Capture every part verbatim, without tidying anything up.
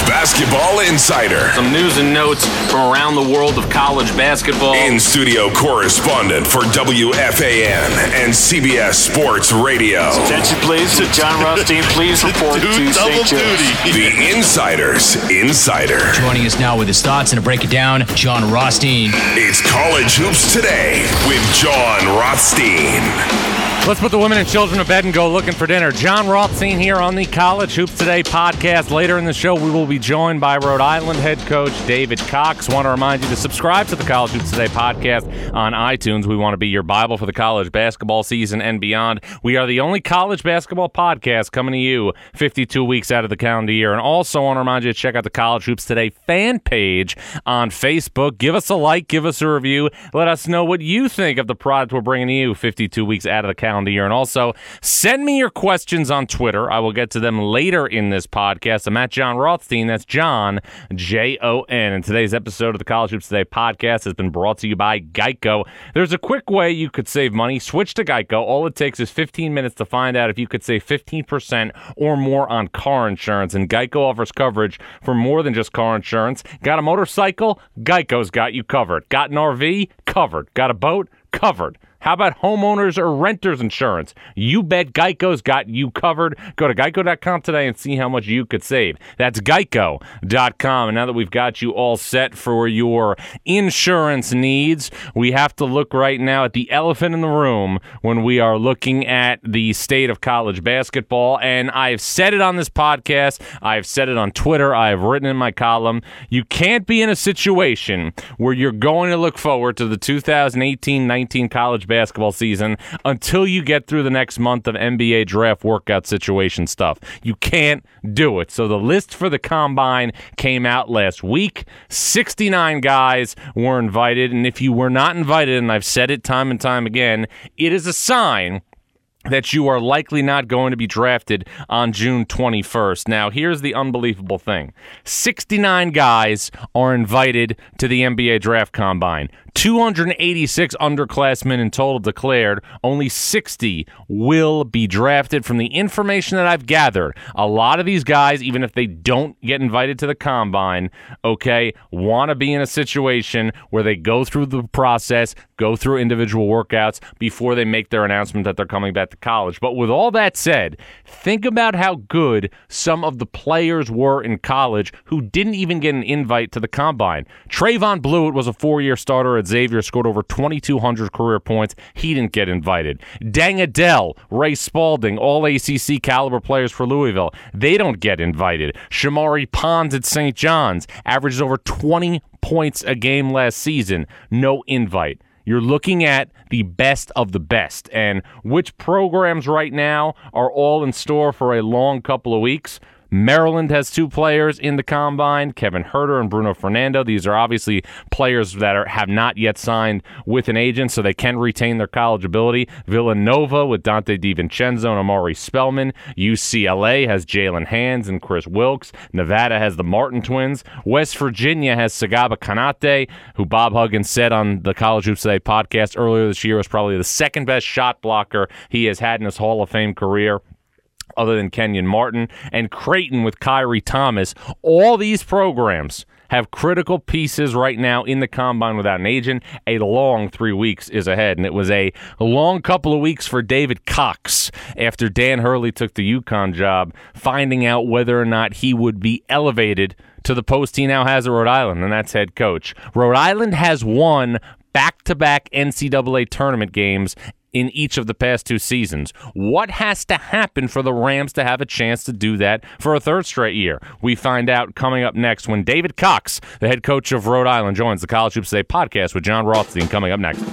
Basketball Insider. Some news and notes from around the world of college basketball. In-studio correspondent for W F A N and C B S Sports Radio. Attention please to John Rothstein. Please report to Saint Joe's. The Insider's Insider. Joining us now with his thoughts and to break it down, John Rothstein. It's College Hoops Today with John Rothstein. Let's put the women and children to bed and go looking for dinner. John Rothstein here on the College Hoops Today podcast. Later in the show, we will be joined by Rhode Island head coach David Cox. Want to remind you to subscribe to the College Hoops Today podcast on iTunes. We want to be your Bible for the college basketball season and beyond. We are the only college basketball podcast coming to you fifty-two weeks out of the calendar year. And also want to remind you to check out the College Hoops Today fan page on Facebook. Give us a like, give us a review. Let us know what you think of the product we're bringing to you fifty-two weeks out of the calendar year. And also, send me your questions on Twitter. I will get to them later in this podcast. I'm at John Rothstein. That's John, J O N. And today's episode of the College Hoops Today podcast has been brought to you by Geico. There's a quick way you could save money. Switch to Geico. All it takes is fifteen minutes to find out if you could save fifteen percent or more on car insurance. And Geico offers coverage for more than just car insurance. Got a motorcycle? Geico's got you covered. Got an R V? Covered. Got a boat? Covered. How about homeowners or renters insurance? You bet Geico's got you covered. Go to geico dot com today and see how much you could save. That's geico dot com. And now that we've got you all set for your insurance needs, we have to look right now at the elephant in the room when we are looking at the state of college basketball. And I've said it on this podcast. I've said it on Twitter. I've written in my column. You can't be in a situation where you're going to look forward to the two thousand eighteen nineteen college basketball season until you get through the next month of N B A draft workout situation stuff. You can't do it. So the list for the Combine came out last week. sixty-nine guys were invited, and if you were not invited, and I've said it time and time again, it is a sign that you are likely not going to be drafted on June twenty-first. Now, here's the unbelievable thing. sixty-nine guys are invited to the N B A Draft Combine. two hundred eighty-six underclassmen in total declared. Only sixty will be drafted. From the information that I've gathered, a lot of these guys, even if they don't get invited to the Combine, okay, want to be in a situation where they go through the process, go through individual workouts before they make their announcement that they're coming back to college. But with all that said, think about how good some of the players were in college who didn't even get an invite to the Combine. Trayvon Blewett was a four-year starter at Xavier, scored over twenty-two hundred career points. He didn't get invited. Deng Adele, Ray Spalding, all A C C caliber players for Louisville. They don't get invited. Shamari Pons at Saint John's averages over twenty points a game last season. No invite. You're looking at the best of the best. And which programs right now are all in store for a long couple of weeks? Maryland has two players in the Combine, Kevin Huerter and Bruno Fernando. These are obviously players that are, have not yet signed with an agent, so they can retain their collegeability. Villanova with Dante DiVincenzo and Amari Spellman. U C L A has Jalen Hands and Chris Wilkes. Nevada has the Martin twins. West Virginia has Sagaba Kanate, who Bob Huggins said on the College Hoops Today podcast earlier this year was probably the second best shot blocker he has had in his Hall of Fame career, other than Kenyon Martin. And Creighton with Kyrie Thomas. All these programs have critical pieces right now in the Combine without an agent. A long three weeks is ahead, and it was a long couple of weeks for David Cox after Dan Hurley took the UConn job, finding out whether or not he would be elevated to the post he now has at Rhode Island, and that's head coach. Rhode Island has won back-to-back N C double A tournament games in each of the past two seasons. What has to happen for the Rams to have a chance to do that for a third straight year? We find out coming up next when David Cox, the head coach of Rhode Island, joins the College Hoops Today podcast with John Rothstein coming up next.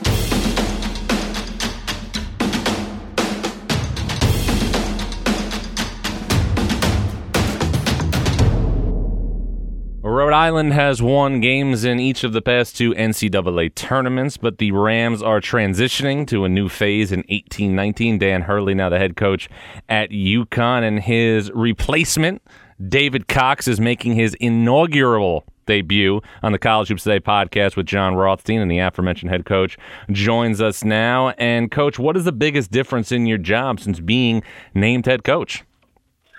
Rhode Island has won games in each of the past two N C double A tournaments, but the Rams are transitioning to a new phase in eighteen nineteen. Dan Hurley, now the head coach at UConn, and his replacement, David Cox, is making his inaugural debut on the College Hoops Today podcast with John Rothstein, and the aforementioned head coach joins us now. And, Coach, what is the biggest difference in your job since being named head coach?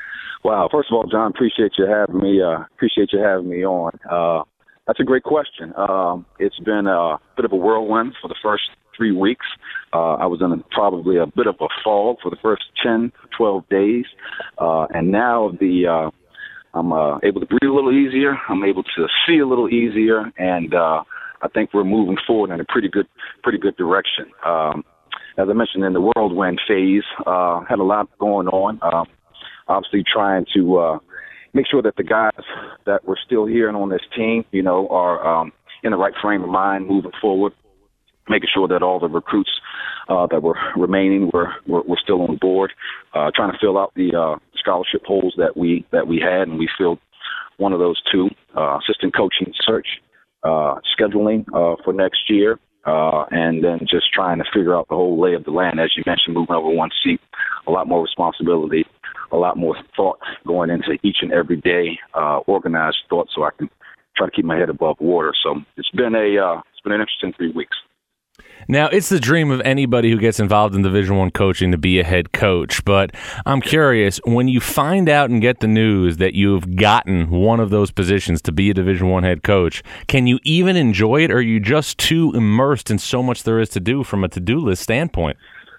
Wow. First of all, John, appreciate you having me. Uh, appreciate you having me on. Uh, that's a great question. Um, it's been a bit of a whirlwind for the first three weeks. Uh, I was in a, probably a bit of a fog for the first ten, twelve days. Uh, and now the uh, I'm uh, able to breathe a little easier. I'm able to see a little easier. And uh, I think we're moving forward in a pretty good, pretty good direction. Um, as I mentioned, in the whirlwind phase, uh, had a lot going on. Um, obviously trying to uh, make sure that the guys that were still here and on this team, you know, are um, in the right frame of mind moving forward, making sure that all the recruits uh, that were remaining were, were, were still on board, uh, trying to fill out the uh, scholarship holes that we that we had, and we filled one of those two, uh, assistant coaching search, uh, scheduling uh, for next year, uh, and then just trying to figure out the whole lay of the land. As you mentioned, moving over one seat, a lot more responsibility, a lot more thought going into each and every day, uh, organized thought, so I can try to keep my head above water. So it's been a uh, it's been an interesting three weeks. Now, it's the dream of anybody who gets involved in Division One coaching to be a head coach, but I'm curious, when you find out and get the news that you've gotten one of those positions to be a Division One head coach, can you even enjoy it, or are you just too immersed in so much there is to do from a to-do list standpoint?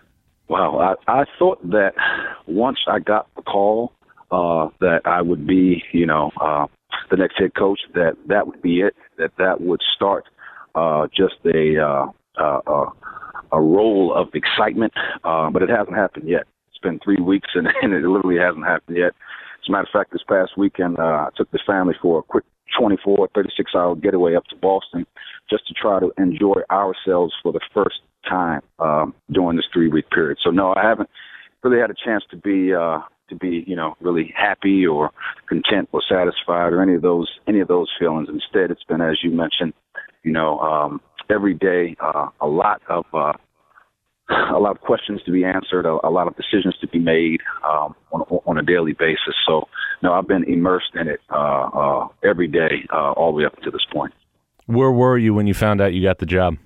Wow, I, I thought that once I got the call uh, that I would be, you know, uh, the next head coach, that that would be it, that that would start uh, just a uh, uh, uh, a role of excitement, uh, but it hasn't happened yet. It's been three weeks, and, and it literally hasn't happened yet. As a matter of fact, this past weekend, uh, I took the family for a quick twenty-four, thirty-six hour getaway up to Boston just to try to enjoy ourselves for the first time um, during this three-week period. So, no, I haven't really had a chance to be uh, to be, you know, really happy or content or satisfied or any of those any of those feelings. Instead, it's been, as you mentioned, you know, um, every day uh, a lot of uh, a lot of questions to be answered, a, a lot of decisions to be made um, on, on a daily basis. So, no, I've been immersed in it uh, uh, every day uh, all the way up to this point. Where were you when you found out you got the job?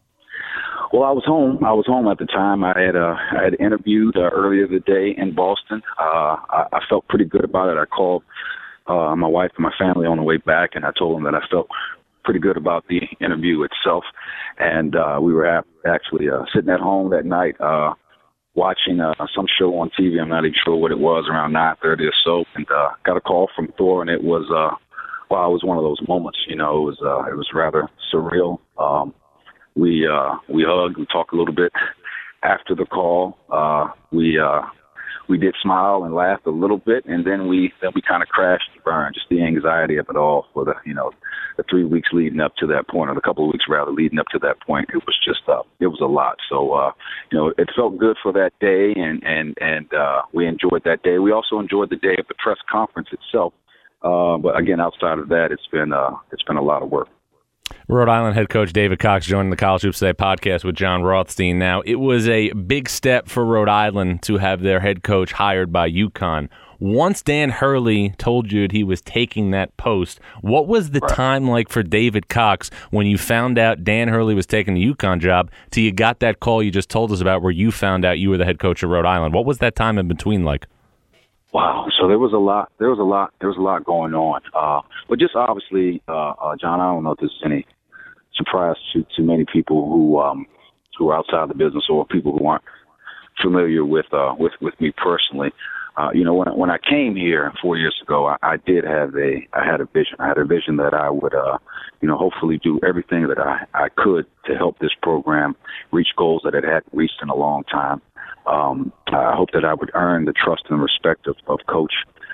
Well, I was home. I was home at the time. I had uh, I had interviewed uh, earlier the day in Boston. Uh, I, I felt pretty good about it. I called uh, my wife and my family on the way back, and I told them that I felt pretty good about the interview itself. And uh, we were actually uh, sitting at home that night uh, watching uh, some show on T V. I'm not even sure what it was, around nine thirty or so, and uh, got a call from Thor, and it was uh, well, it was one of those moments. You know, it was uh, it was rather surreal. Um, We uh, we hugged, we talked a little bit after the call. Uh, we uh, we did smile and laugh a little bit, and then we then we kind of crashed and burned. Just the anxiety of it all for the you know the three weeks leading up to that point, or the couple of weeks rather leading up to that point. It was just uh, it was a lot. So uh, you know it felt good for that day, and and and uh, we enjoyed that day. We also enjoyed the day of the press conference itself. Uh, but again, outside of that, it's been uh, it's been a lot of work. Rhode Island head coach David Cox joining the College Hoops Today podcast with Jon Rothstein. Now, it was a big step for Rhode Island to have their head coach hired by UConn. Once Dan Hurley told you that he was taking that post, what was the right. time like for David Cox when you found out Dan Hurley was taking the UConn job till you got that call you just told us about where you found out you were the head coach of Rhode Island? What was that time in between like? Wow. So there was a lot, there was a lot, there was a lot going on. Uh, but just obviously, uh, uh, John, I don't know if there's any surprise to, to many people who, um, who are outside the business or people who aren't familiar with, uh, with, with me personally. Uh, you know, when, when I came here four years ago, I, I did have a, I had a vision. I had a vision that I would, uh, you know, hopefully do everything that I, I could to help this program reach goals that it hadn't reached in a long time. Um, I hope that I would earn the trust and respect of, of Coach,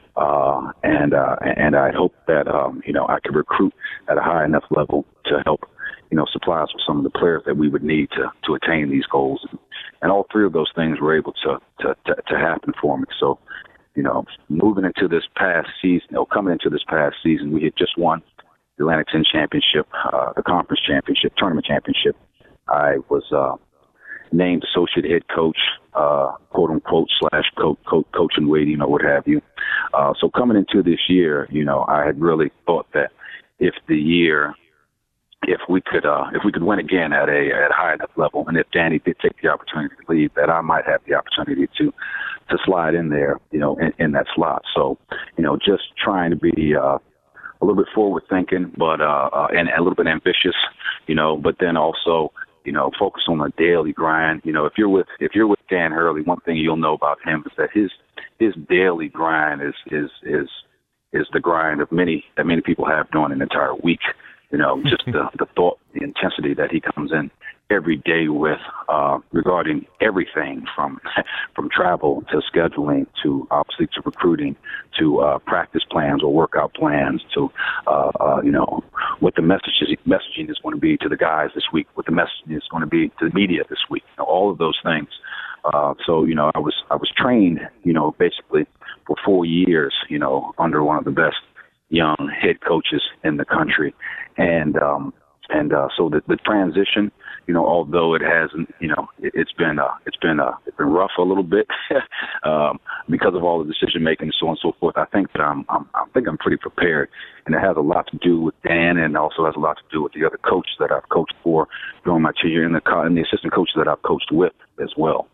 uh, and uh, and I hope that um, you know I could recruit at a high enough level to help you know supply us with some of the players that we would need to to attain these goals. And, and all three of those things were able to, to to to happen for me. So, you know, moving into this past season, you know, coming into this past season, we had just won the Atlantic ten championship, uh, the conference championship, tournament championship. I was uh, named associate head coach, uh, quote unquote, slash coach, coach, coach and waiting, or what have you. Uh, so coming into this year, you know, I had really thought that if the year if we could uh, if we could win again at a at a high enough level, and if Danny did take the opportunity to leave, that I might have the opportunity to to slide in there, you know, in, in that slot. So, you know, just trying to be uh, a little bit forward thinking, but uh, uh, and, and a little bit ambitious, you know, but then also, you know, focus on the daily grind. You know, if you're with if you're with Dan Hurley, one thing you'll know about him is that his his daily grind is is is is the grind of many that many people have during an entire week. You know, just the, the thought, the intensity that he comes in every day with uh, regarding everything from from travel to scheduling to obviously to recruiting to uh, practice plans or workout plans to, uh, uh, you know, what the messages, messaging is going to be to the guys this week, what the messaging is going to be to the media this week, you know, all of those things. Uh, so, you know, I was I was trained, you know, basically for four years, you know, under one of the best young head coaches in the country. And um, and uh, so the, the transition, you know, although it hasn't, you know, it, it's been uh, it's been uh, it's been rough a little bit um, because of all the decision making and so on and so forth. I think that I'm, I'm I think I'm pretty prepared, and it has a lot to do with Dan, and also has a lot to do with the other coaches that I've coached for during my tenure, and the and the assistant coaches that I've coached with as well.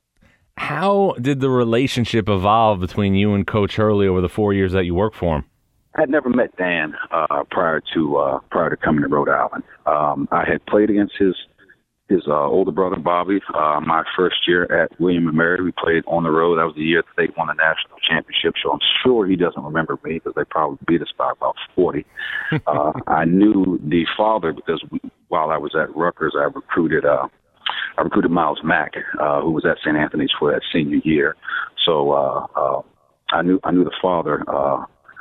How did the relationship evolve between you and Coach Hurley over the four years that you worked for him? I had never met Dan uh, prior to uh, prior to coming to Rhode Island. Um, I had played against his his uh, older brother Bobby uh, my first year at William and Mary. We played on the road. That was the year that they won the national championship. So I'm sure he doesn't remember me because they probably beat us by about forty. uh, I knew the father because we, while I was at Rutgers, I recruited uh, I recruited Miles Mack, uh, who was at Saint Anthony's for that senior year. So uh, uh, I knew I knew the father. Uh,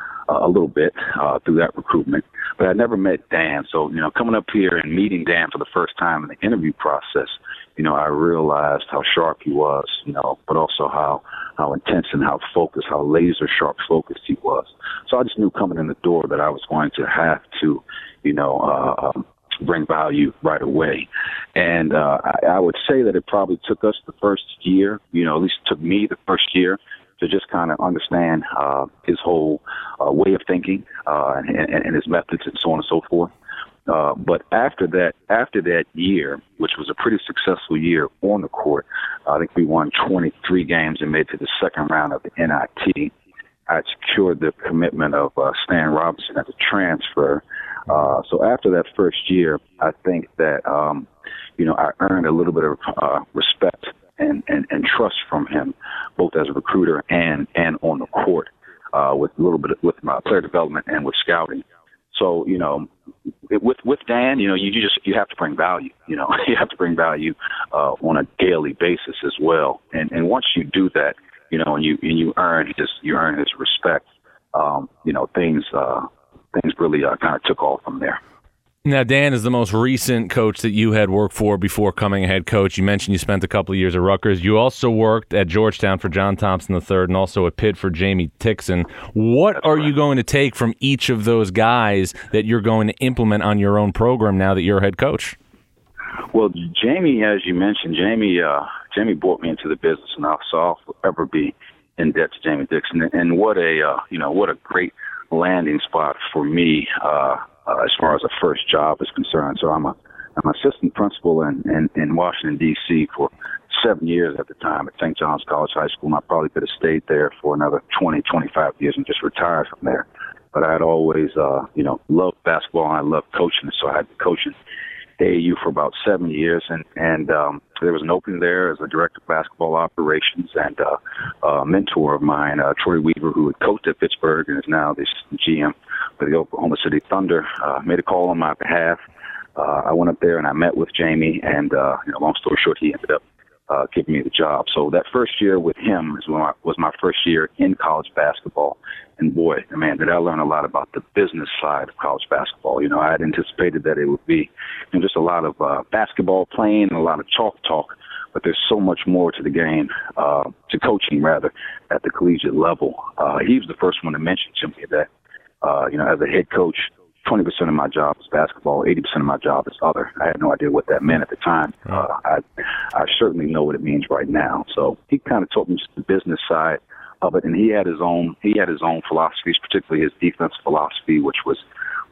a little bit uh, through that recruitment, but I never met Dan. So, you know, coming up here and meeting Dan for the first time in the interview process, you know, I realized how sharp he was, you know, but also how, how intense and how focused, how laser sharp focused he was. So I just knew coming in the door that I was going to have to, you know, uh, um, bring value right away. And uh, I, I would say that it probably took us the first year, you know, at least took me the first year to just kind of understand uh, his whole uh, way of thinking uh, and, and his methods and so on and so forth. Uh, but after that, after that year, which was a pretty successful year on the court, I think we won twenty-three games and made it to the second round of the N I T. I secured the commitment of uh, Stan Robinson as a transfer. Uh, so after that first year, I think that, um, you know, I earned a little bit of uh, respect And, and, and trust from him, both as a recruiter and, and on the court, uh, with a little bit of, with my player development and with scouting. So, you know, it, with with Dan, you know, you, you just you have to bring value. You know, you have to bring value uh, on a daily basis as well. And and once you do that, you know, and you and you earn his you earn his respect. Um, you know, things uh, things really uh, kind of took off from there. Now, Dan is the most recent coach that you had worked for before coming a head coach. You mentioned you spent a couple of years at Rutgers. You also worked at Georgetown for John Thompson the third and also at Pitt for Jamie Tixon. What That's are right. you going to take from each of those guys that you're going to implement on your own program now that you're a head coach? Well, Jamie, as you mentioned, Jamie uh, Jamie brought me into the business, and I'll, so I'll forever be in debt to Jamie Dixon. And what a uh, you know what a great landing spot for me. Uh, Uh, as far as a first job is concerned. So I'm a I'm assistant principal in, in, in Washington, D C for seven years at the time at Saint John's College High School, and I probably could have stayed there for another twenty, twenty-five years and just retired from there. But I had always, uh, you know, loved basketball, and I loved coaching, so I had been coaching A A U for about seven years, and, and um, there was an opening there as a director of basketball operations, and uh, a mentor of mine, uh, Troy Weaver, who had coached at Pittsburgh and is now the G M for the Oklahoma City Thunder, uh, made a call on my behalf. Uh, I went up there and I met with Jamie, and uh, you know, long story short, he ended up uh, giving me the job. So that first year with him is when I, was my first year in college basketball. And boy, man, did I learn a lot about the business side of college basketball. You know, I had anticipated that it would be you know, just a lot of uh, basketball playing and a lot of chalk talk, but there's so much more to the game, uh, to coaching rather, at the collegiate level. Uh, he was the first one to mention to me that, uh, you know, as a head coach, twenty percent of my job is basketball, eighty percent of my job is other. I had no idea what that meant at the time. Uh, I, I certainly know what it means right now. So he kind of taught me just the business side of it, and he had his own he had his own philosophies, particularly his defense philosophy, which was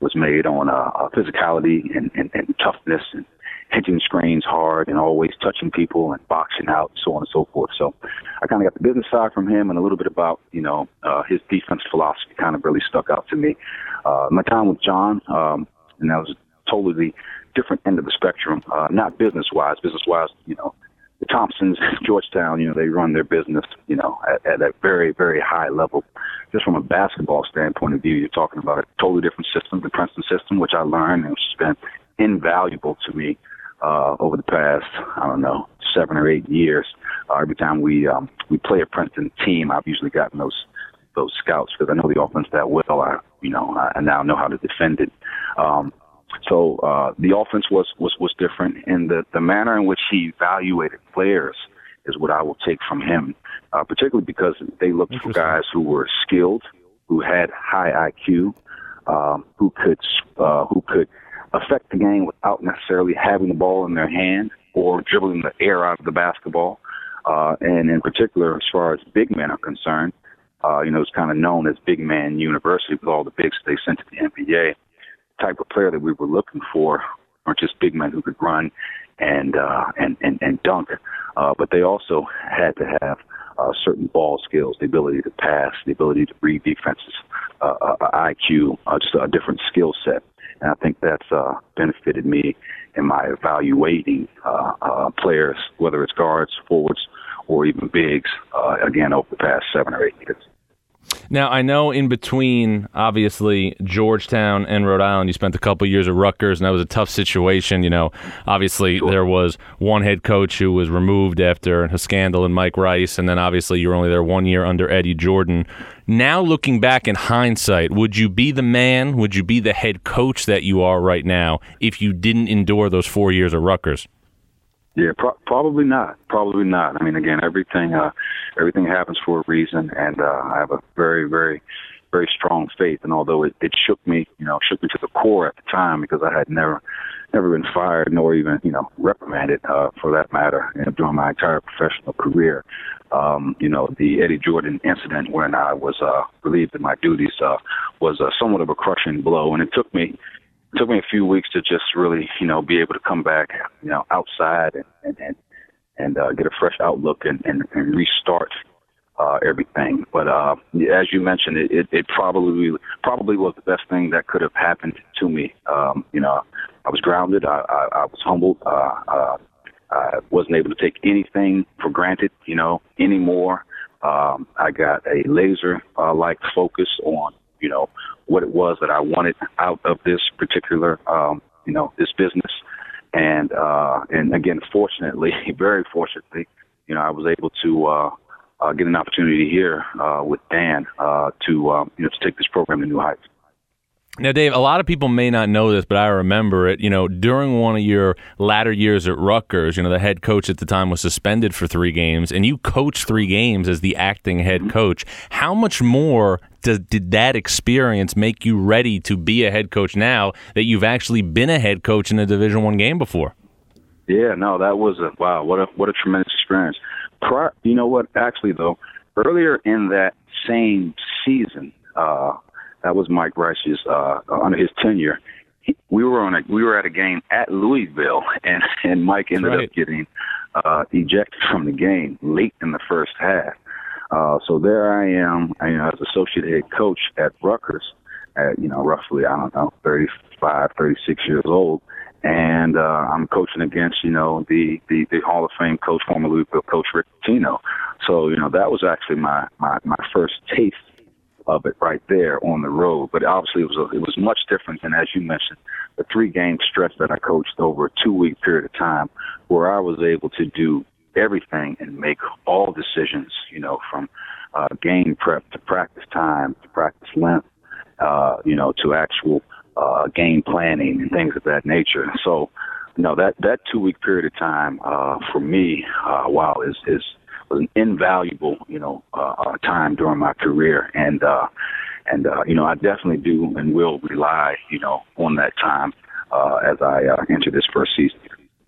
was made on uh, uh, physicality and, and, and toughness and hitting screens hard and always touching people and boxing out, so on and so forth. So I kind of got the business side from him, and a little bit about, you know, uh, his defense philosophy kind of really stuck out to me. Uh, my time with John, um, and that was totally different end of the spectrum, uh, not business-wise. Business-wise, you know, the Thompsons, Georgetown, you know, they run their business, you know, at, at a very, very high level. Just from a basketball standpoint of view, you're talking about a totally different system, the Princeton system, which I learned and which has been invaluable to me uh, over the past, I don't know, seven or eight years. Uh, every time we um, we play a Princeton team, I've usually gotten those those scouts because I know the offense that well. I, you know, I now know how to defend it. Um, So uh, the offense was, was, was different, and the, the manner in which he evaluated players is what I will take from him, uh, particularly because they looked for guys who were skilled, who had high I Q, um, who could uh, who could affect the game without necessarily having the ball in their hand or dribbling the air out of the basketball. Uh, and in particular, as far as big men are concerned, uh, you know, it's kind of known as Big Man University with all the bigs they sent to the N B A. Type of player that we were looking for aren't just big men who could run and uh, and, and and dunk, uh, but they also had to have uh, certain ball skills, the ability to pass, the ability to read defenses, uh, uh, I Q, uh, just a different skill set. And I think that's uh, benefited me in my evaluating uh, uh, players, whether it's guards, forwards, or even bigs, uh, again, over the past seven or eight years. Now, I know in between, obviously, Georgetown and Rhode Island, you spent a couple years at Rutgers, and that was a tough situation. You know, obviously, sure. There was one head coach who was removed after a scandal in Mike Rice, and then obviously you were only there one year under Eddie Jordan. Now, looking back in hindsight, would you be the man, would you be the head coach that you are right now if you didn't endure those four years at Rutgers? Yeah, pro- probably not. Probably not. I mean, again, everything uh, everything happens for a reason, and uh, I have a very, very, very strong faith. And although it, it shook me, you know, shook me to the core at the time because I had never, never been fired nor even, you know, reprimanded uh, for that matter, you know, during my entire professional career. Um, you know, the Eddie Jordan incident when I was uh, relieved of my duties uh, was uh, somewhat of a crushing blow, and it took me. It took me a few weeks to just really, you know, be able to come back, you know, outside and and and, and uh, get a fresh outlook and, and, and restart uh, everything. But uh, as you mentioned, it, it, it probably probably was the best thing that could have happened to me. Um, you know, I was grounded. I, I, I was humbled. Uh, uh, I wasn't able to take anything for granted, you know, anymore. Um, I got a laser-like uh, focus on, you know, what it was that I wanted out of this particular, um, you know, this business. And, uh, and again, fortunately, very fortunately, you know, I was able to, uh, uh, get an opportunity here, uh, with Dan, uh, to, um, you know, to take this program to new heights. Now, Dave, a lot of people may not know this, but I remember it. You know, during one of your latter years at Rutgers, you know, the head coach at the time was suspended for three games, and you coached three games as the acting head coach. How much more does, did that experience make you ready to be a head coach now that you've actually been a head coach in a Division One game before? Yeah, no, that was a wow. What a what a tremendous experience. Prior, you know what? Actually, though, earlier in that same season. Uh, That was Mike Rice's uh, under his tenure. He, we were on a we were at a game at Louisville, and, and Mike ended right. up getting uh, ejected from the game late in the first half. Uh, so there I am, you know, as associate head coach at Rutgers, at you know roughly I don't know thirty-five, thirty-six years old, and uh, I'm coaching against you know the, the, the Hall of Fame coach, former Louisville coach Rick Pitino. So you know that was actually my my, my first taste of it right there on the road. But obviously it was a, it was much different than, as you mentioned, the three-game stretch that I coached over a two-week period of time where I was able to do everything and make all decisions, you know, from uh, game prep to practice time to practice length, uh, you know, to actual uh, game planning and things of that nature. So, you know, that, that two-week period of time uh, for me, uh, wow, is, is was an invaluable, you know, uh, uh, time during my career. And, uh, and uh, you know, I definitely do and will rely, you know, on that time uh, as I uh, enter this first season.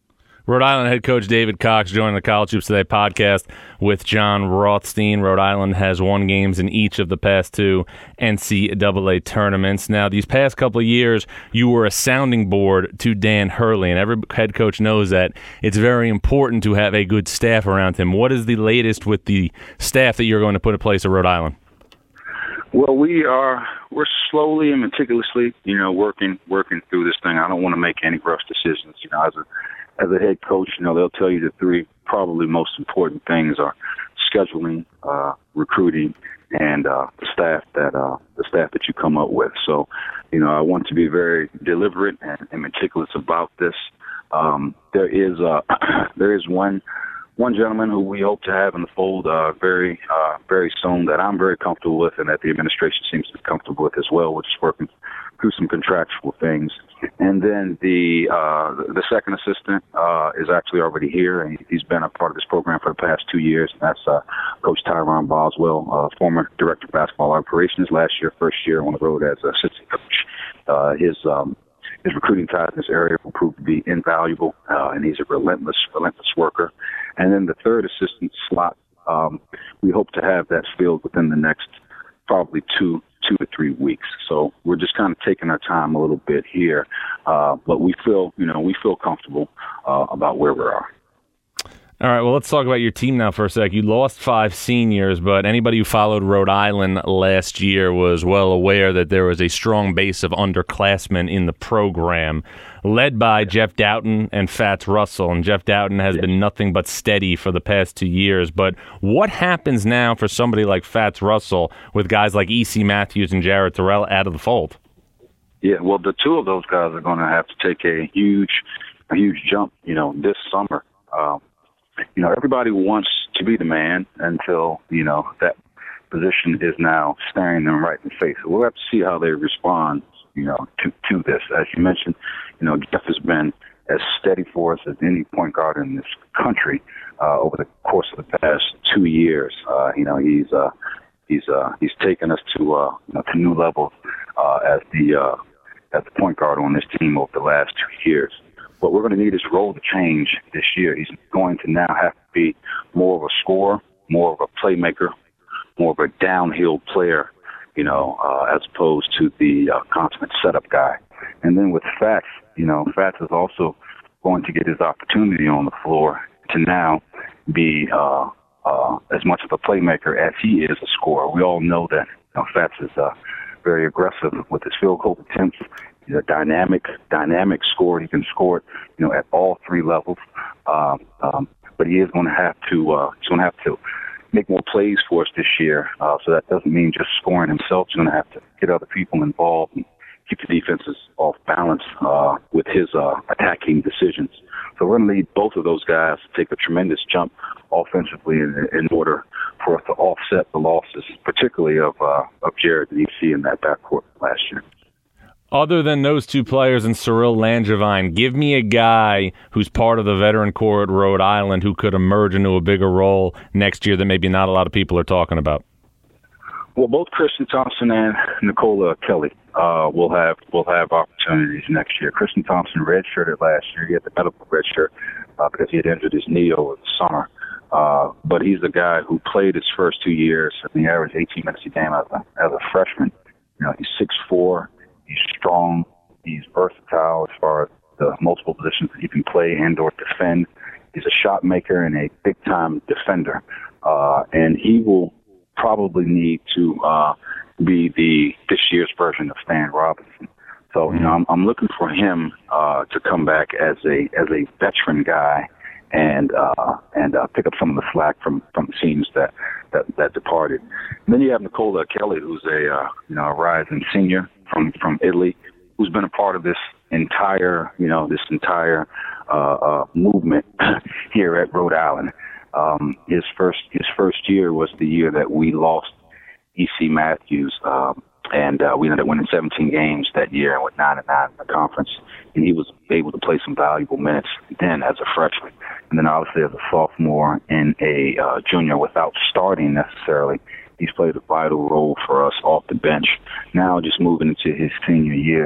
Rhode Island head coach David Cox joining the College Hoops Today podcast with John Rothstein. Rhode Island has won games in each of the past two N C double A tournaments. Now, these past couple of years, you were a sounding board to Dan Hurley, and every head coach knows that it's very important to have a good staff around him. What is the latest with the staff that you're going to put in place at Rhode Island? Well, we are we're slowly and meticulously, you know, working working through this thing. I don't want to make any rush decisions. You know, as a as a head coach, you know, they'll tell you the three probably most important things are scheduling, uh, recruiting, and uh, the staff that uh, the staff that you come up with. So, you know, I want to be very deliberate and, and meticulous about this. Um, there is uh, there is one. One gentleman who we hope to have in the fold uh, very, uh, very soon that I'm very comfortable with and that the administration seems to be comfortable with as well, which is working through some contractual things. And then the uh, the second assistant uh, is actually already here, and he's been a part of this program for the past two years. And that's uh, Coach Tyron Boswell, uh, former director of basketball operations. Last year, first year on the road as assistant coach. Uh, his um, his recruiting ties in this area will prove to be invaluable, uh, and he's a relentless, relentless worker. And then the third assistant slot, um, we hope to have that filled within the next probably two, two to three weeks. So we're just kind of taking our time a little bit here, uh, but we feel, you know, we feel comfortable uh, about where we are. All right, well, let's talk about your team now for a sec. You lost five seniors, but anybody who followed Rhode Island last year was well aware that there was a strong base of underclassmen in the program, led by Jeff Doughton and Fats Russell. And Jeff Doughton has yeah. been nothing but steady for the past two years. But what happens now for somebody like Fats Russell with guys like E C Matthews and Jared Terrell out of the fold? Yeah, well, the two of those guys are going to have to take a huge, a huge jump, you know, this summer. Um, You know, everybody wants to be the man until, you know, that position is now staring them right in the face. So we'll have to see how they respond, you know, to, to this. As you mentioned, you know, Jeff has been as steady for us as any point guard in this country uh, over the course of the past two years. Uh, you know, he's uh, he's uh, he's taken us to uh, you know, to new levels uh, as the uh, as the point guard on this team over the last two years. What we're going to need is role to change this year. He's going to now have to be more of a scorer, more of a playmaker, more of a downhill player, you know, uh, as opposed to the uh, consummate setup guy. And then with Fats, you know, Fats is also going to get his opportunity on the floor to now be uh, uh, as much of a playmaker as he is a scorer. We all know that, you know, Fats is uh, very aggressive with his field goal attempts. He's a dynamic, dynamic scorer. He can score it, you know, at all three levels. Um, um, but he is going to have to, uh, he's going to have to make more plays for us this year. Uh, so that doesn't mean just scoring himself. He's going to have to get other people involved and keep the defenses off balance uh, with his uh, attacking decisions. So we're going to need both of those guys to take a tremendous jump offensively in, in order for us to offset the losses, particularly of uh, of Jared and E C in that backcourt last year. Other than those two players and Cyril Langevin, give me a guy who's part of the veteran core at Rhode Island who could emerge into a bigger role next year that maybe not a lot of people are talking about. Well, both Christian Thompson and Nicola Kelly uh, will have will have opportunities next year. Christian Thompson redshirted last year. He had the medical redshirt uh, because he had injured his knee over the summer. Uh, but he's a guy who played his first two years. I think he averaged eighteen minutes a game as a, as a freshman. You know, he's six foot four. He's strong. He's versatile as far as the multiple positions that he can play and or defend. He's a shot maker and a big-time defender. Uh, and he will probably need to uh, be the this year's version of Stan Robinson. So, you know, I'm, I'm looking for him uh, to come back as a as a veteran guy and uh, and uh, pick up some of the slack from, from the seniors that, that that departed. And then you have Nicola Kelly, who's a uh, you know a rising senior from, from Italy, who's been a part of this entire you know this entire uh, uh, movement here at Rhode Island. Um, his first his first year was the year that we lost E C Matthews, um, and uh, we ended up winning seventeen games that year and went nine and nine in the conference. And he was able to play some valuable minutes then as a freshman, and then obviously as a sophomore and a uh, junior without starting necessarily. He's played a vital role for us off the bench. Now just moving into his senior year,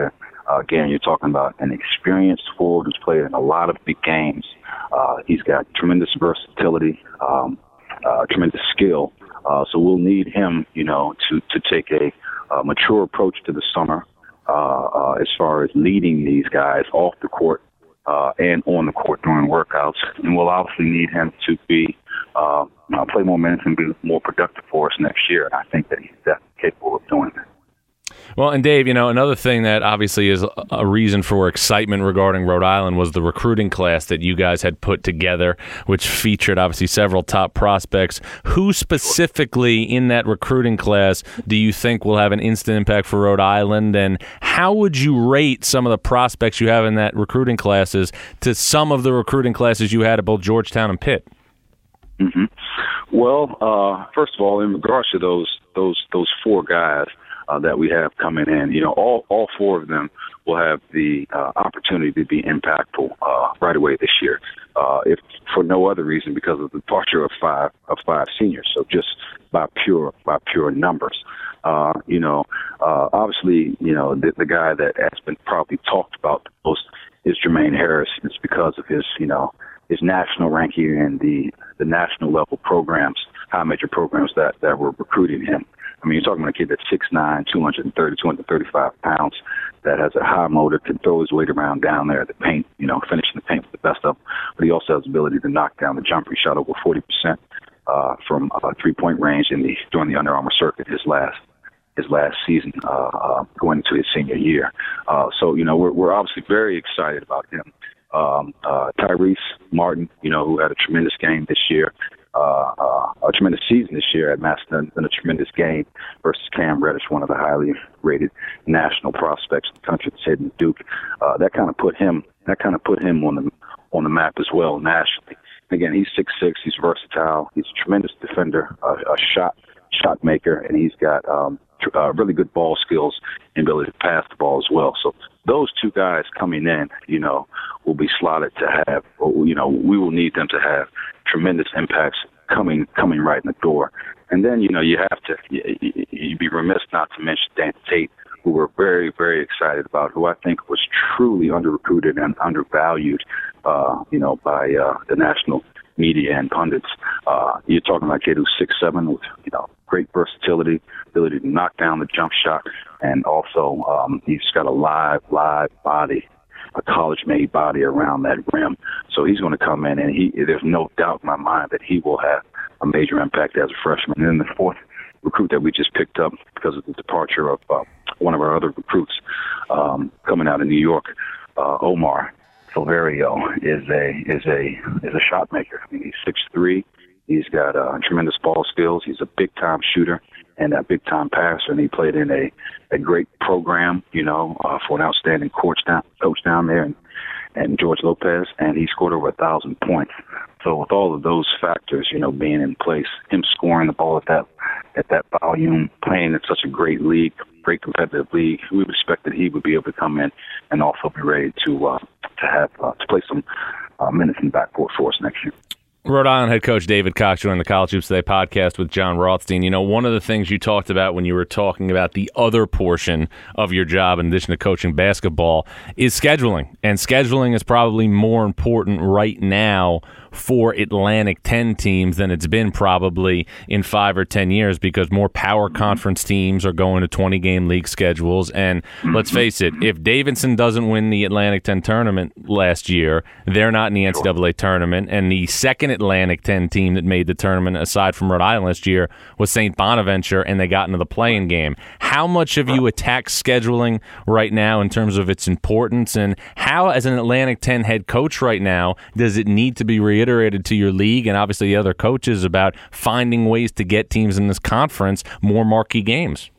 Uh, again, you're talking about an experienced forward who's played in a lot of big games. Uh, he's got tremendous versatility, um, uh, tremendous skill. Uh, so we'll need him, you know, to, to take a, a mature approach to the summer uh, uh, as far as leading these guys off the court uh, and on the court during workouts. And we'll obviously need him to be uh, uh, play more minutes and be more productive for us next year. And I think that he's definitely capable of doing that. Well, and Dave, you know, another thing that obviously is a reason for excitement regarding Rhode Island was the recruiting class that you guys had put together, which featured obviously several top prospects. Who specifically in that recruiting class do you think will have an instant impact for Rhode Island, and how would you rate some of the prospects you have in that recruiting classes to some of the recruiting classes you had at both Georgetown and Pitt? Mm-hmm. Well, uh, first of all, in regards to those those those four guys Uh, that we have coming in, you know, all all four of them will have the uh, opportunity to be impactful uh, right away this year, uh, if for no other reason because of the departure of five of five seniors. So just by pure by pure numbers, uh, you know, uh, obviously, you know, the, the guy that has been probably talked about the most is Jermaine Harris. It's because of his, you know, his national ranking and the the national level programs, high major programs that that were recruiting him. I mean, you're talking about a kid that's six nine, two thirty, two thirty-five pounds, that has a high motor, can throw his weight around down there at the paint, you know, finishing the paint with the best of them. But he also has the ability to knock down the jumper. He shot over forty percent uh, from uh, three-point range in the during the Under Armour circuit his last his last season, uh, uh, going into his senior year. Uh, so, you know, we're we're obviously very excited about him. Um, uh, Tyrese Martin, you know, who had a tremendous game this year. Uh, uh, a tremendous season this year at Massillon and a tremendous game versus Cam Reddish, one of the highly rated national prospects in the country that's heading to Duke. Uh, that kind of put him, that kind of put him on the on the map as well nationally. Again, he's six six, he's versatile, he's a tremendous defender, uh, a shot shot maker, and he's got um, tr- uh, really good ball skills and ability to pass the ball as well. So those two guys coming in, you know, will be slotted to have, or, you know, we will need them to have tremendous impacts coming coming right in the door. And then, you know, you have to, you, you'd be remiss not to mention Dan Tate, who we're very, very excited about, who I think was truly under-recruited and undervalued, uh, you know, by uh, the national media and pundits. Uh, you're talking about a kid who's six seven with, you know, great versatility, ability to knock down the jump shot, and also um, he's got a live, live body, a college-made body around that rim. So he's going to come in, and he there's no doubt in my mind that he will have a major impact as a freshman. And then the fourth recruit that we just picked up because of the departure of uh, one of our other recruits um, coming out of New York, uh, Omar Silverio, is a is a is a shot maker. I mean, he's six three. He's got uh, tremendous ball skills. He's a big-time shooter and a big-time passer, and he played in a, a great program, you know, uh, for an outstanding coach down, coach down there, and, and George Lopez, and he scored over a thousand points. So with all of those factors, you know, being in place, him scoring the ball at that at that volume, playing in such a great league, great competitive league, we would expect that he would be able to come in and also be ready to uh, to have uh, to play some uh, minutes in the backcourt for us next year. Rhode Island head coach David Cox joined the College Hoops Today podcast with John Rothstein. You know, one of the things you talked about when you were talking about the other portion of your job, in addition to coaching basketball, is scheduling. And scheduling is probably more important right now for Atlantic ten teams than it's been probably in five or ten years, because more power conference teams are going to twenty-game league schedules. And let's face it, if Davidson doesn't win the Atlantic ten tournament last year, they're not in the N C double A tournament. And the second Atlantic ten team that made the tournament, aside from Rhode Island last year, was Saint Bonaventure, and they got into the play-in game. How much have you attacked scheduling right now in terms of its importance, and how, as an Atlantic ten head coach right now, does it need to be reiterated to your league and obviously the other coaches about finding ways to get teams in this conference more marquee games?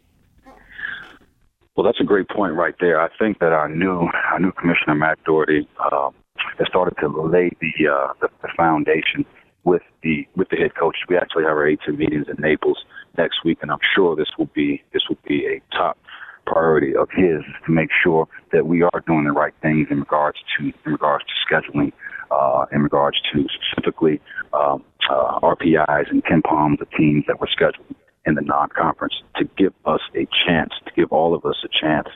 Well, that's a great point right there. I think that our new our new commissioner, Matt Doherty, um, has started to lay the, uh, the the foundation with the with the head coaches. We actually have our A two meetings in Naples next week, and I'm sure this will be this will be a top priority of his, to make sure that we are doing the right things in regards to in regards to scheduling, uh, in regards to specifically um, uh, R P Is and Ken Palms, the teams that were scheduled in the non-conference, to give us a chance, to give all of us a chance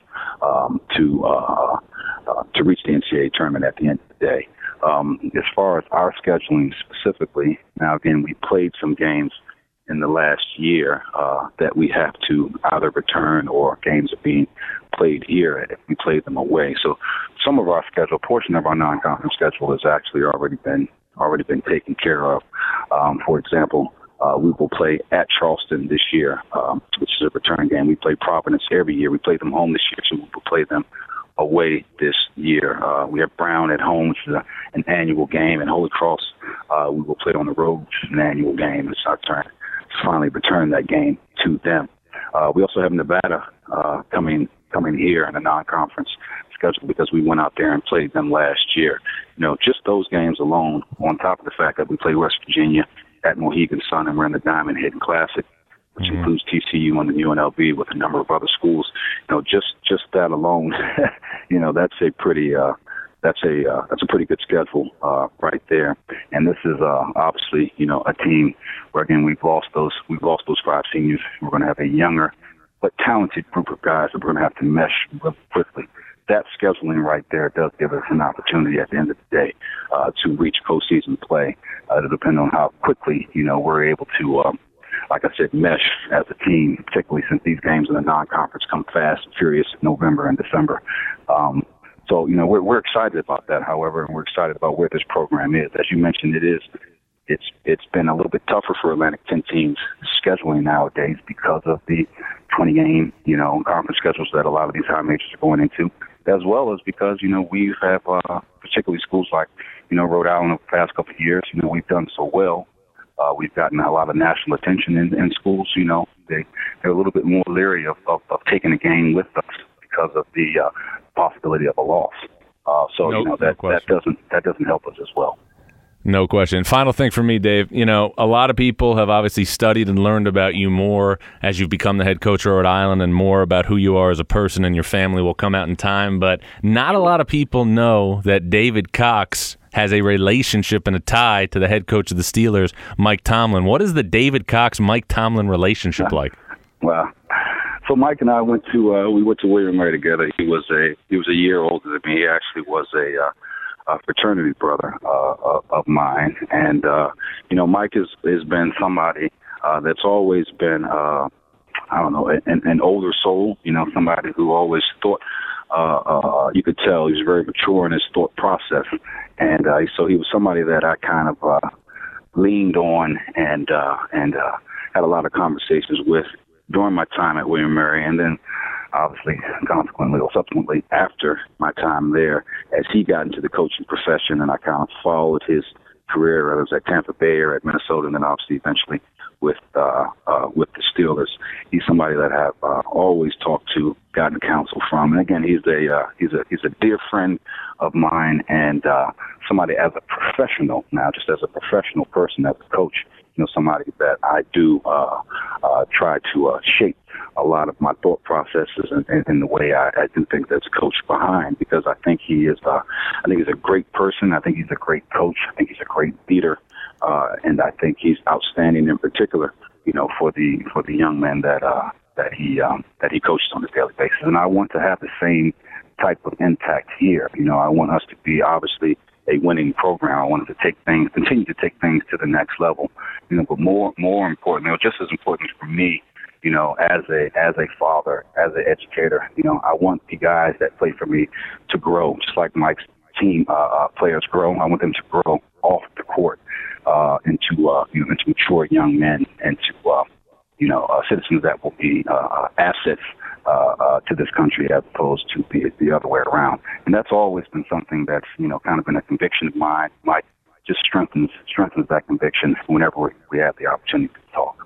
um, to uh, uh, to reach the N C double A tournament at the end of the day. Um, as far as our scheduling specifically, now again, we played some games in the last year uh, that we have to either return or games are being played here if we play them away. So some of our schedule, portion of our non-conference schedule has actually already been already been taken care of. Um, for example, uh, we will play at Charleston this year, um, which is a return game. We play Providence every year. We play them home this year, so we will play them away this year. Uh, we have Brown at home, which is a, an annual game, and Holy Cross uh, we will play on the road, which is an annual game. It's our turn to finally return that game to them. Uh, we also have Nevada uh, coming coming here in a non-conference schedule because we went out there and played them last year. You know, just those games alone, on top of the fact that we play West Virginia at Mohegan Sun and we're in the Diamond Head Classic, which mm-hmm. includes T C U and the U N L V with a number of other schools. You know, just just that alone, you know, that's a pretty uh, that's a uh, that's a pretty good schedule uh, right there. And this is uh, obviously, you know, a team where again we've lost those we've lost those five seniors. We're going to have a younger but talented group of guys that we're going to have to mesh really quickly. That scheduling right there does give us an opportunity at the end of the day uh, to reach postseason play. Uh, to depend on how quickly, you know, we're able to. Um, like I said, mesh as a team, particularly since these games in the non-conference come fast and furious in November and December. Um, so, you know, we're, we're excited about that, however, and we're excited about where this program is. As you mentioned, it is, it's it's been a little bit tougher for Atlantic ten teams scheduling nowadays because of the twenty-game, you know, conference schedules that a lot of these high majors are going into, as well as because, you know, we have uh, particularly schools like, you know, Rhode Island over the past couple of years, you know, we've done so well. Uh, we've gotten a lot of national attention in, in schools. You know, they, they're a little bit more leery of, of, of taking a game with us because of the uh, possibility of a loss. Uh, so, nope, you know, that, no that doesn't that doesn't help us as well. No question. Final thing for me, Dave, you know, a lot of people have obviously studied and learned about you more as you've become the head coach of Rhode Island, and more about who you are as a person and your family will come out in time. But not a lot of people know that David Cox has a relationship and a tie to the head coach of the Steelers, Mike Tomlin. What is the David Cox-Mike Tomlin relationship like? Well, so Mike and I went to uh, we went to William and Mary together. He was a he was a year older than me. He actually was a, uh, a fraternity brother uh, of mine, and uh, you know, Mike has has been somebody uh, that's always been uh, I don't know an, an older soul. You know, somebody who always thought. Uh, uh, you could tell he was very mature in his thought process. And uh, so he was somebody that I kind of uh, leaned on and uh, and uh, had a lot of conversations with during my time at William and Mary, and then obviously, consequently or subsequently after my time there, as he got into the coaching profession, and I kind of followed his career, whether it was at Tampa Bay or at Minnesota, and then obviously eventually with uh, uh, with the Steelers. He's somebody that I've uh, always talked to, gotten counsel from, and again, he's a uh, he's a he's a dear friend of mine, and uh, somebody as a professional now, just as a professional person, as a coach, you know, somebody that I do uh, uh, try to uh, shape a lot of my thought processes and, and, and the way I, I do things as a coach behind, because I think he is uh, I think he's a great person. I think he's a great coach. I think he's a great leader. Uh, and I think he's outstanding in particular, you know, for the for the young men that uh, that he um, that he coaches on a daily basis. And I want to have the same type of impact here. You know, I want us to be obviously a winning program. I want us to take things, continue to take things to the next level. You know, but more more importantly, or just as important for me, you know, as a as a father, as an educator, you know, I want the guys that play for me to grow, just like Mike's team uh, uh, players grow. I want them to grow off the court. Uh, into uh, you know, into mature young men, and to uh, you know uh, citizens that will be uh, assets uh, uh, to this country, as opposed to the the other way around. And that's always been something that's you know kind of been a conviction of mine. Mike just strengthens strengthens that conviction whenever we, we have the opportunity to talk.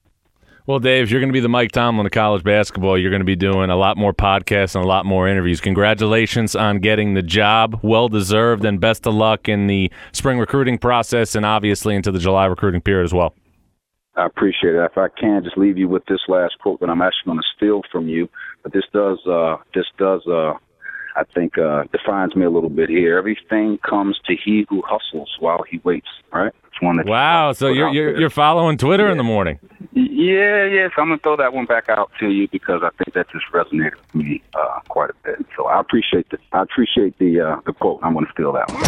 Well, Dave, you're going to be the Mike Tomlin of college basketball. You're going to be doing a lot more podcasts and a lot more interviews. Congratulations on getting the job. Well-deserved, and best of luck in the spring recruiting process and obviously into the July recruiting period as well. I appreciate it. If I can, just leave you with this last quote that I'm actually going to steal from you. But this does, uh, this does, uh, I think, uh, defines me a little bit here. Everything comes to he who hustles while he waits, right? It's one that wow, so you're, you're, you're following Twitter yeah. in the morning. Yeah, yeah. So I'm going to throw that one back out to you because I think that just resonated with me uh, quite a bit. So I appreciate the I appreciate the uh, the quote. I'm going to steal that one.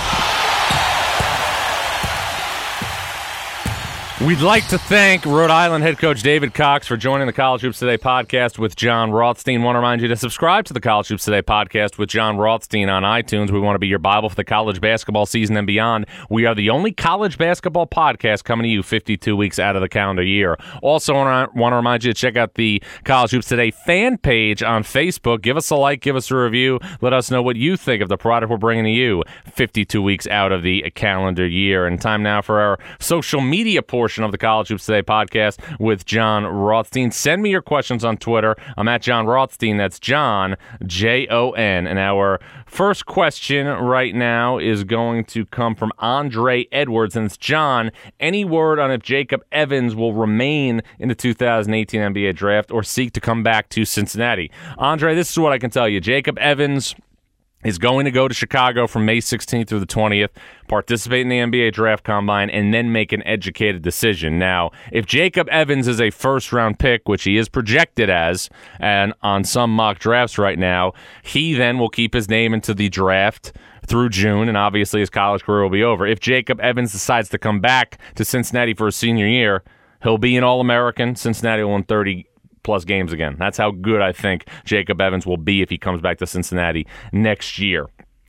We'd like to thank Rhode Island head coach David Cox for joining the College Hoops Today podcast with John Rothstein. Want to remind you to subscribe to the College Hoops Today podcast with John Rothstein on iTunes. We want to be your Bible for the college basketball season and beyond. We are the only college basketball podcast coming to you fifty-two weeks out of the calendar year. Also want to, want to remind you to check out the College Hoops Today fan page on Facebook. Give us a like, give us a review. Let us know what you think of the product we're bringing to you fifty-two weeks out of the calendar year. And time now for our social media portion of the College Hoops Today podcast with John Rothstein. Send me your questions on Twitter. I'm at John Rothstein. That's John, J O N. And our first question right now is going to come from Andre Edwards. And it's, John, any word on if Jacob Evans will remain in the two thousand eighteen N B A draft or seek to come back to Cincinnati? Andre, this is what I can tell you. Jacob Evans is going to go to Chicago from May sixteenth through the twentieth, participate in the N B A Draft Combine, and then make an educated decision. Now, if Jacob Evans is a first-round pick, which he is projected as, and on some mock drafts right now, he then will keep his name into the draft through June, and obviously his college career will be over. If Jacob Evans decides to come back to Cincinnati for his senior year, he'll be an All-American. Cincinnati will win thirty plus games again. That's how good I think Jacob Evans will be if he comes back to Cincinnati next year.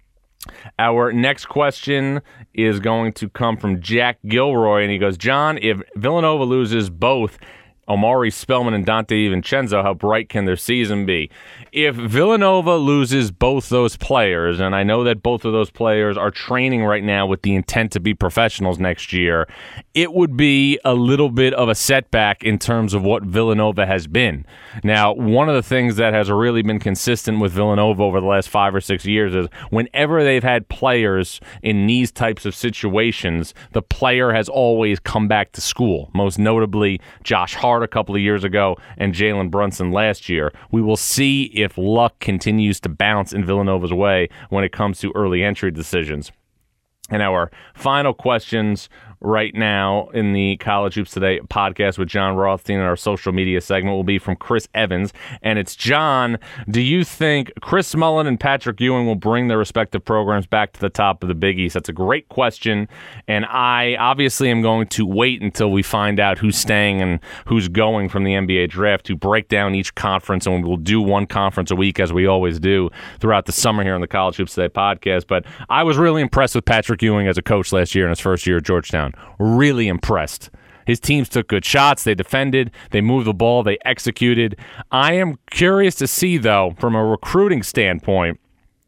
Our next question is going to come from Jack Gilroy, and he goes, John, if Villanova loses both Omari Spellman and Dante DiVincenzo, how bright can their season be? If Villanova loses both those players, and I know that both of those players are training right now with the intent to be professionals next year, it would be a little bit of a setback in terms of what Villanova has been. Now, one of the things that has really been consistent with Villanova over the last five or six years is whenever they've had players in these types of situations, the player has always come back to school, most notably Josh Hart a couple of years ago and Jalen Brunson last year. We will see if luck continues to bounce in Villanova's way when it comes to early entry decisions. And our final questions right now in the College Hoops Today podcast with John Rothstein and our social media segment will be from Chris Evans. And it's, John, do you think Chris Mullin and Patrick Ewing will bring their respective programs back to the top of the Big East? That's a great question. And I obviously am going to wait until we find out who's staying and who's going from the N B A draft to break down each conference. And we'll do one conference a week as we always do throughout the summer here on the College Hoops Today podcast. But I was really impressed with Patrick Ewing as a coach last year in his first year at Georgetown. Really impressed. His teams took good shots. They defended. They moved the ball. They executed. I am curious to see, though, from a recruiting standpoint,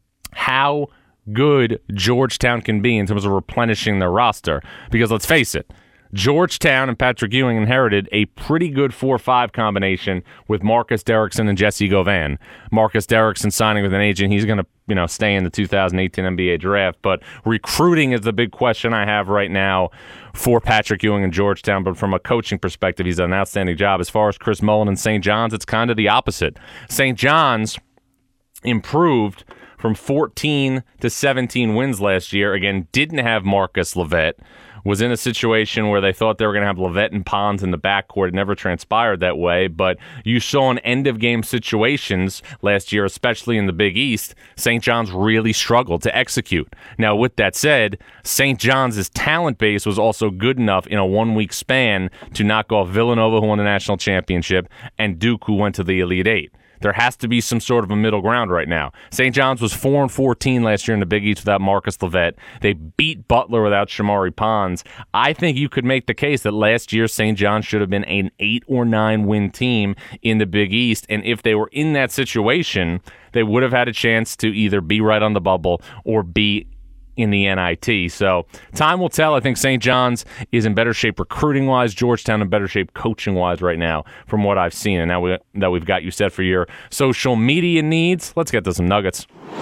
how good Georgetown can be in terms of replenishing their roster. Because let's face it, Georgetown and Patrick Ewing inherited a pretty good four five combination with Marcus Derrickson and Jesse Govan. Marcus Derrickson signing with an agent. He's going to, you know, stay in the two thousand eighteen N B A draft. But recruiting is the big question I have right now for Patrick Ewing and Georgetown. But from a coaching perspective, he's done an outstanding job. As far as Chris Mullin and Saint John's, it's kind of the opposite. Saint John's improved from fourteen to seventeen wins last year. Again, didn't have Marcus Levette. Was in a situation where they thought they were going to have Levette and Pons in the backcourt. It never transpired that way, but you saw in end-of-game situations last year, especially in the Big East, Saint John's really struggled to execute. Now, with that said, Saint John's talent base was also good enough in a one-week span to knock off Villanova, who won the national championship, and Duke, who went to the Elite Eight. There has to be some sort of a middle ground right now. Saint John's was four and fourteen last year in the Big East without Marcus Levette. They beat Butler without Shamari Pons. I think you could make the case that last year Saint John's should have been an eight or nine win team in the Big East, and if they were in that situation, they would have had a chance to either be right on the bubble or be in the N I T. So time will tell. I think Saint John's is in better shape recruiting-wise. Georgetown in better shape coaching-wise right now from what I've seen. And now we, that we've got you set for your social media needs, let's get to some nuggets.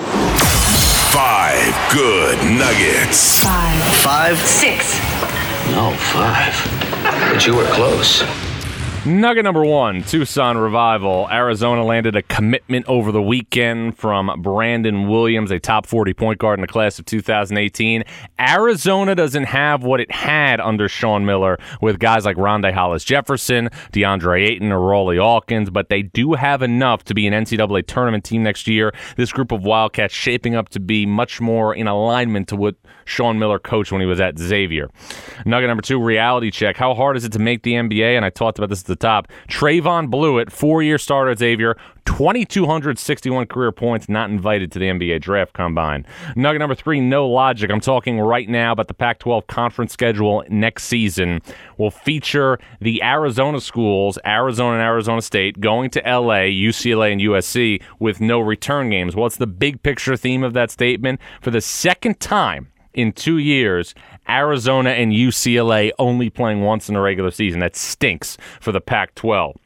Five good nuggets. Five. Five? Six. No, five. But you were close. Nugget number one, Tucson Revival. Arizona landed a commitment over the weekend from Brandon Williams, a top forty point guard in the class of two thousand eighteen. Arizona doesn't have what it had under Sean Miller with guys like Rondae Hollis-Jefferson, DeAndre Ayton, or Rawley Hawkins, but they do have enough to be an N C double A tournament team next year. This group of Wildcats shaping up to be much more in alignment to what Sean Miller coached when he was at Xavier. Nugget number two, reality check. How hard is it to make the N B A? And I talked about this at the top. Trayvon Blewett, four-year starter at Xavier, two thousand two hundred sixty-one career points, not invited to the N B A draft combine. Nugget number three, no logic. I'm talking right now about the Pac twelve conference schedule next season will feature the Arizona schools, Arizona and Arizona State, going to L A, U C L A, and U S C with no return games. What's the big picture theme of that statement? For the second time in two years, Arizona and U C L A only playing once in the regular season. That stinks for the Pac twelve.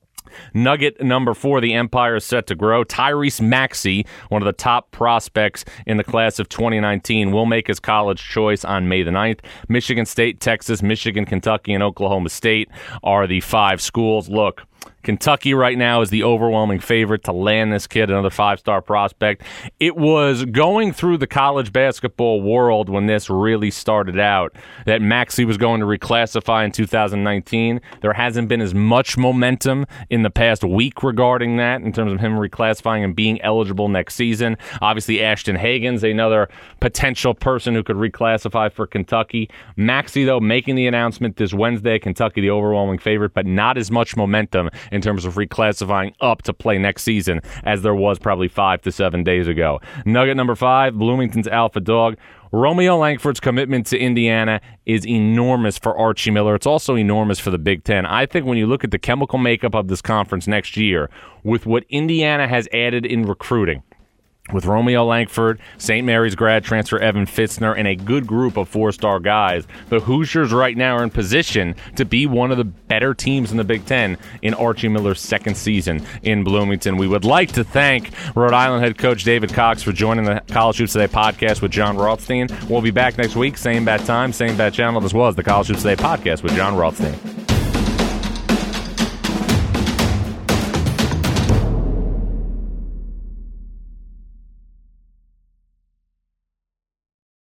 Nugget number four, the Empire is set to grow. Tyrese Maxey, one of the top prospects in the class of twenty nineteen, will make his college choice on May the ninth. Michigan State, Texas, Michigan, Kentucky, and Oklahoma State are the five schools. Look, Kentucky right now is the overwhelming favorite to land this kid, another five-star prospect. It was going through the college basketball world when this really started out that Maxey was going to reclassify in two thousand nineteen. There hasn't been as much momentum in the past week regarding that in terms of him reclassifying and being eligible next season. Obviously, Ashton Hagans, another potential person who could reclassify for Kentucky. Maxey, though, making the announcement this Wednesday, Kentucky the overwhelming favorite, but not as much momentum in terms of reclassifying up to play next season as there was probably five to seven days ago. Nugget number five, Bloomington's alpha dog. Romeo Langford's commitment to Indiana is enormous for Archie Miller. It's also enormous for the Big Ten. I think when you look at the chemical makeup of this conference next year, with what Indiana has added in recruiting, with Romeo Langford, Saint Mary's grad transfer Evan Fitzner, and a good group of four-star guys, the Hoosiers right now are in position to be one of the better teams in the Big Ten in Archie Miller's second season in Bloomington. We would like to thank Rhode Island head coach David Cox for joining the College Hoops Today podcast with John Rothstein. We'll be back next week, same bad time, same bad channel, as well as the College Hoops Today podcast with John Rothstein.